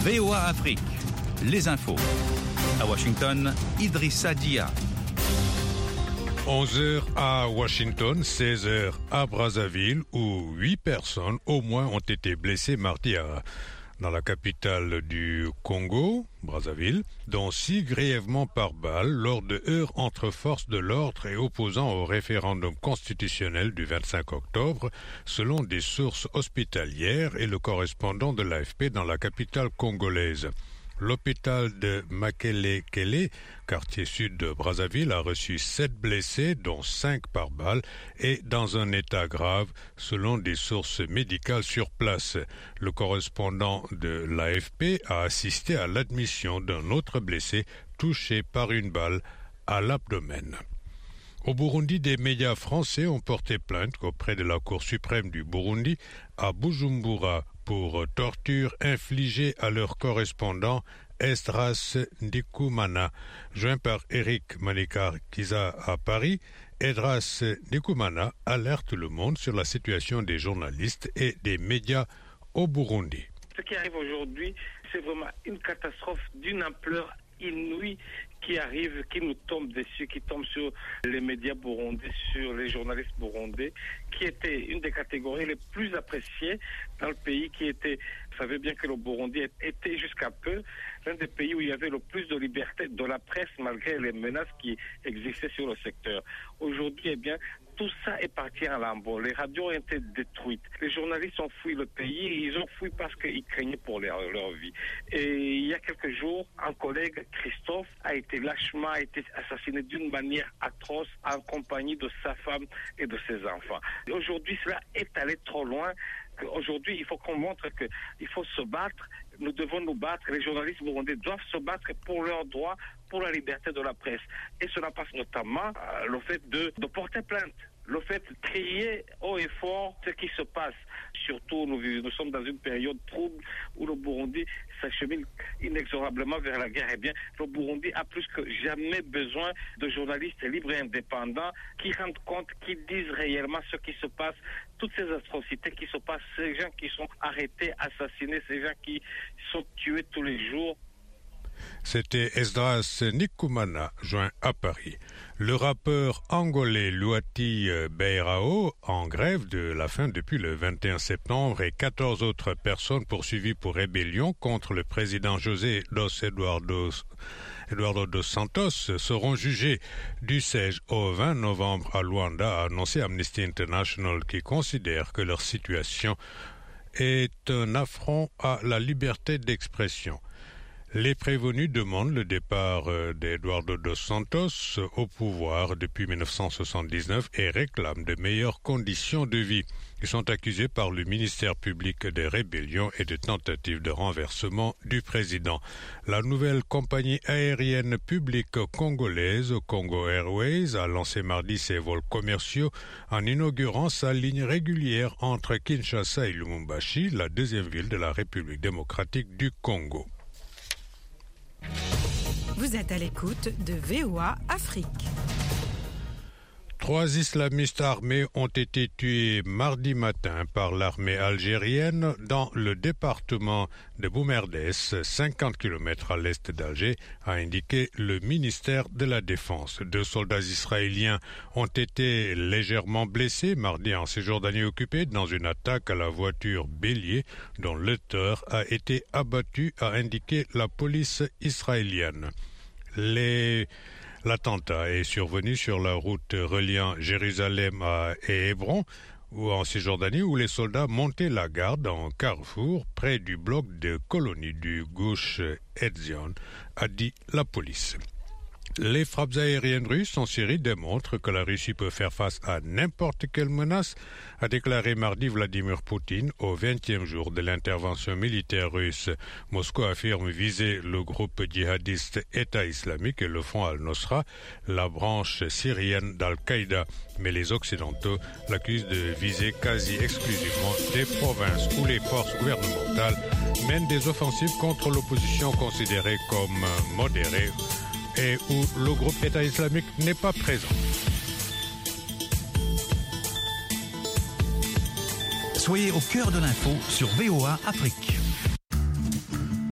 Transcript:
VOA Afrique, les infos. À Washington, Idrissa Dia. 11h à Washington, 16h à Brazzaville, où 8 personnes au moins ont été blessées mardi dans la capitale du Congo, Brazzaville, dont 6 grièvement par balle lors de heurts entre forces de l'ordre et opposants au référendum constitutionnel du 25 octobre, selon des sources hospitalières et le correspondant de l'AFP dans la capitale congolaise. L'hôpital de Makelekele, quartier sud de Brazzaville, a reçu 7 blessés, dont 5 par balle, et dans un état grave, selon des sources médicales sur place. Le correspondant de l'AFP a assisté à l'admission d'un autre blessé touché par une balle à l'abdomen. Au Burundi, des médias français ont porté plainte auprès de la Cour suprême du Burundi à Bujumbura pour torture infligée à leur correspondant Esdras Ndikumana. Joint par Eric Manikar-Kiza à Paris, Esdras Ndikumana alerte le monde sur la situation des journalistes et des médias au Burundi. Ce qui arrive aujourd'hui, c'est vraiment une catastrophe d'une ampleur inouïe qui arrive, qui nous tombe dessus, qui tombe sur les médias burundais, sur les journalistes burundais, qui était une des catégories les plus appréciées dans le pays, qui était, vous savez bien que le Burundi était jusqu'à peu l'un des pays où il y avait le plus de liberté de la presse malgré les menaces qui existaient sur le secteur. Aujourd'hui, eh bien, tout ça est parti en lambeaux. Les radios ont été détruites. Les journalistes ont fui le pays. Ils ont fui parce qu'ils craignaient pour leur vie. Et il y a quelques jours, un collègue, Christophe, a été lâchement assassiné d'une manière atroce en compagnie de sa femme et de ses enfants. Et aujourd'hui, cela est allé trop loin. Aujourd'hui, il faut qu'on montre qu'il faut se battre. Nous devons nous battre. Les journalistes burundais doivent se battre pour leurs droits, pour la liberté de la presse. Et cela passe notamment le fait de porter plainte. Le fait de crier haut et fort ce qui se passe. Surtout, nous sommes dans une période trouble où le Burundi s'achemine inexorablement vers la guerre. Eh bien, le Burundi a plus que jamais besoin de journalistes libres et indépendants qui rendent compte, qui disent réellement ce qui se passe, toutes ces atrocités qui se passent, ces gens qui sont arrêtés, assassinés, ces gens qui sont tués tous les jours. C'était Esdras Ndikumana, joint à Paris. Le rappeur angolais Luati Beirao, en grève de la faim depuis le 21 septembre, et 14 autres personnes poursuivies pour rébellion contre le président José Eduardo dos Santos seront jugés du 16 au 20 novembre à Luanda, a annoncé Amnesty International, qui considère que leur situation est un affront à la liberté d'expression. Les prévenus demandent le départ d'Eduardo dos Santos au pouvoir depuis 1979 et réclament de meilleures conditions de vie. Ils sont accusés par le ministère public des rébellions et de tentatives de renversement du président. La nouvelle compagnie aérienne publique congolaise, Congo Airways, a lancé mardi ses vols commerciaux en inaugurant sa ligne régulière entre Kinshasa et Lubumbashi, la deuxième ville de la République démocratique du Congo. Vous êtes à l'écoute de VOA Afrique. 3 islamistes armés ont été tués mardi matin par l'armée algérienne dans le département de Boumerdès, 50 km à l'est d'Alger, a indiqué le ministère de la Défense. 2 soldats israéliens ont été légèrement blessés mardi en Cisjordanie occupée dans une attaque à la voiture bélier dont l'auteur a été abattu, a indiqué la police israélienne. L'attentat est survenu sur la route reliant Jérusalem et Hébron, ou en Cisjordanie, où les soldats montaient la garde en carrefour près du bloc de colonie du Gush Etzion, a dit la police. Les frappes aériennes russes en Syrie démontrent que la Russie peut faire face à n'importe quelle menace, a déclaré mardi Vladimir Poutine au 20e jour de l'intervention militaire russe. Moscou affirme viser le groupe djihadiste État islamique et le Front al-Nosra, la branche syrienne d'Al-Qaïda. Mais les Occidentaux l'accusent de viser quasi exclusivement des provinces où les forces gouvernementales mènent des offensives contre l'opposition considérée comme modérée et où le groupe État islamique n'est pas présent. Soyez au cœur de l'info sur VOA Afrique.